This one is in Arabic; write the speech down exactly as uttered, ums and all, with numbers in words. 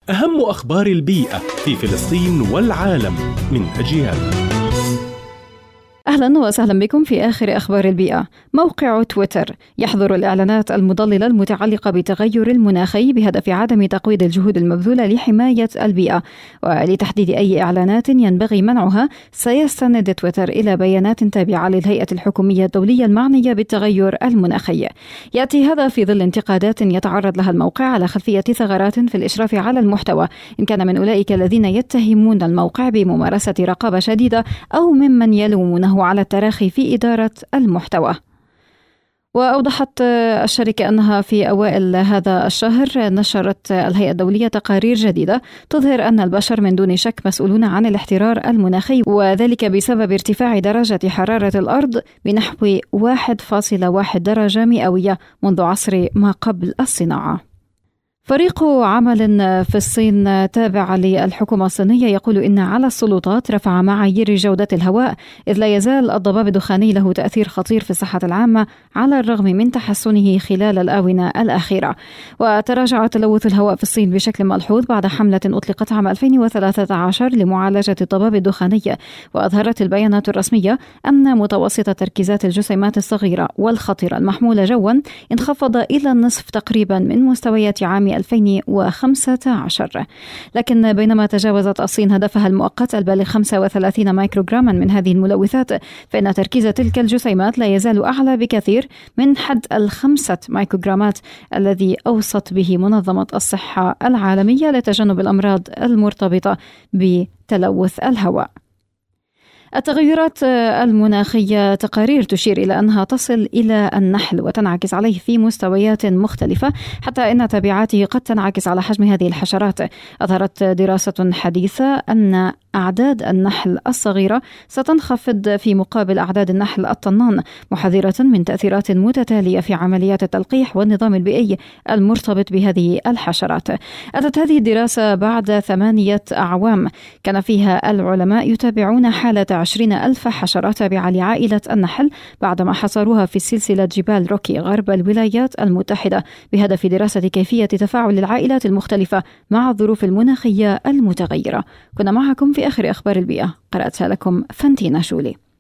أهم أخبار البيئة في فلسطين والعالم من أجيال. أهلا وسهلا بكم في آخر أخبار البيئة. موقع تويتر يحظر الإعلانات المضللة المتعلقة بالتغير المناخي بهدف عدم تقويض الجهود المبذولة لحماية البيئة، ولتحديد أي إعلانات ينبغي منعها سيستند تويتر إلى بيانات تابعة للهيئة الحكومية الدولية المعنية بالتغير المناخي. يأتي هذا في ظل انتقادات يتعرض لها الموقع على خلفية ثغرات في الإشراف على المحتوى، إن كان من أولئك الذين يتهمون الموقع بممارسة رقابة شديدة أو ممن يلومونه على التراخي في إدارة المحتوى. وأوضحت الشركة أنها في أوائل هذا الشهر نشرت الهيئة الدولية تقارير جديدة تظهر أن البشر من دون شك مسؤولون عن الاحترار المناخي، وذلك بسبب ارتفاع درجة حرارة الأرض بنحو واحد فاصلة واحد درجة مئوية منذ عصر ما قبل الصناعة. فريق عمل في الصين تابع للحكومة الصينية يقول إن على السلطات رفع معايير جودة الهواء، إذ لا يزال الضباب الدخاني له تأثير خطير في الصحة العامة على الرغم من تحسنه خلال الآونة الأخيرة. وتراجع تلوث الهواء في الصين بشكل ملحوظ بعد حملة أطلقت عام ألفين وثلاثة عشر لمعالجة الضباب الدخاني، وأظهرت البيانات الرسمية أن متوسط تركيزات الجسيمات الصغيرة والخطرة المحمولة جوا انخفض إلى النصف تقريبا من مستويات عام ألفين وخمسة عشر. لكن بينما تجاوزت الصين هدفها المؤقت البالغ خمسة وثلاثين مايكروغراما من هذه الملوثات، فإن تركيز تلك الجسيمات لا يزال أعلى بكثير من حد الخمسة مايكروغرامات الذي أوصت به منظمة الصحة العالمية لتجنب الأمراض المرتبطة بتلوث الهواء. التغيرات المناخية تقارير تشير إلى أنها تصل إلى النحل وتنعكس عليه في مستويات مختلفة، حتى إن تبعاته قد تنعكس على حجم هذه الحشرات. أظهرت دراسة حديثة أن أعداد النحل الصغيرة ستنخفض في مقابل أعداد النحل الطنان، محذرة من تأثيرات متتالية في عمليات التلقيح والنظام البيئي المرتبط بهذه الحشرات. أتت هذه الدراسة بعد ثمانية أعوام كان فيها العلماء يتابعون حالة عشرين ألف حشرة تابعة لعائلة النحل بعدما حصروها في سلسلة جبال روكي غرب الولايات المتحدة بهدف دراسة كيفية تفاعل العائلات المختلفة مع الظروف المناخية المتغيرة. كنا معكم في آخر أخبار البيئة، قرأتها لكم فانتينا شولي.